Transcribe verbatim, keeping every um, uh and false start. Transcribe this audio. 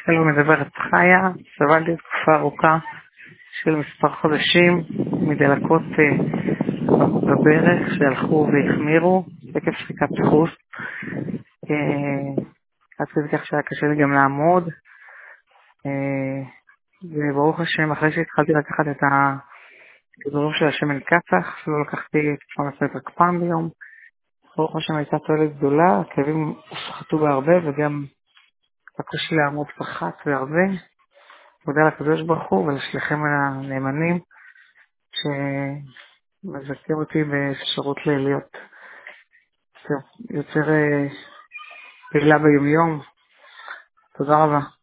שלום, מדברת חיה. סבלתי תקופה ארוכה של מספר חודשים מדלקות אה, בברך שהלכו והחמירו עקב שחיקת חוס. אה, עד כדי כך שהיה קשה לי גם לעמוד. אה, וברוך השם, אחרי שהתחלתי לקחת את הכדורים של השמן קצח, שלא לקחתי את חמש רק פעם ביום, ברוך השם הייתה תועלת גדולה, הכאבים הופחתו בהרבה וגם הקושי לעמוד פחת בהרבה. תודה לקדוש ברוך הוא ולשליחים הנאמנים שמזכים אותי באפשרות להיות יותר אה, פעילה ביומיום. תודה רבה.